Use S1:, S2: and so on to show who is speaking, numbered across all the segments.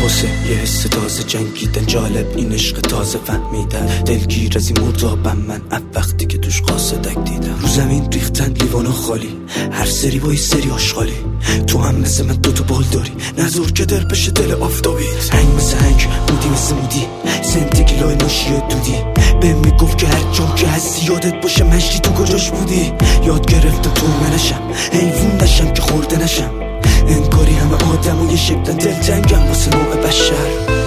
S1: واسه یه حس تازه جنگیدن، جالب این عشق تازه فهمیدن، دلگیر از این مردابم من وقتی که توش قاصدک دیدم. رو زمین ریختن لیوانا خالی، هر سری با یه سری آشغالی، تو هم مثل من دوتا بال داری، نذار که در بشه دل آفتابیت. هنگ مثل هنگ، مودی مثل مودی، سنتگیلای ناشی دودی، به میگفت که هر جام که هستی یادت باشه مشتی تو کجاش بودی. یاد گرفتم تو منشم، حیوون نشم که خورده نشم، انگاری همه آدم و یه شکلن، دلتنگم واسه نوع بشر.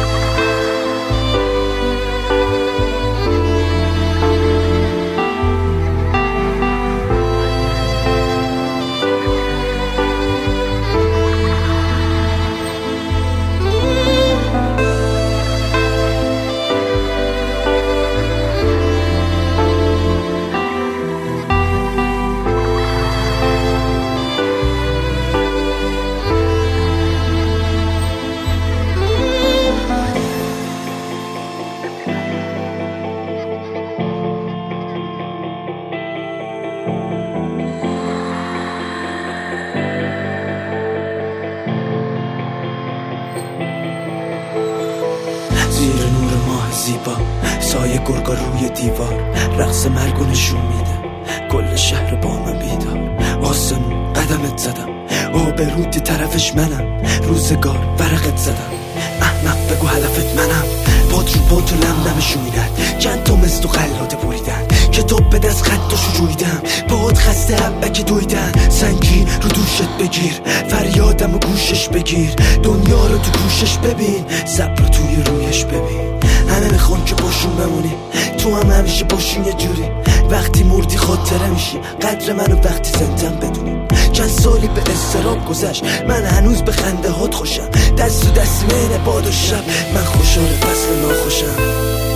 S1: زیر نور ماه زیبا، سایه گرگا روی دیوار، رقص مرگو نشون میده، کل شهر با من بیدار. آسمون قدمت زدم، آبروتی طرفش منم، روزگار ورقت زدم، احمق بگو هدفت منم. پات رو پات و لملمشو میدن، چند تا مثل و خلاده بریدن، کتاب به دست خطاشو جویدم، پات خسته حبک دویدن. سنگین رو دوشت بگیر، فریادم و گوشش بگیر، دنیا رو تو گوشش ببین، صبر توی رویش ببین. همه میخوان که باشون بمونی، تو هم همیشه باشون یه جوری، وقتی مردی خاطره میشی، قدر منو وقتی زندم بدونی. چند سالی به استراب گذشت، من هنوز به خنده هات خوشم، دست و دست بین باد و شب، من خوشحال فصل ناخوشم.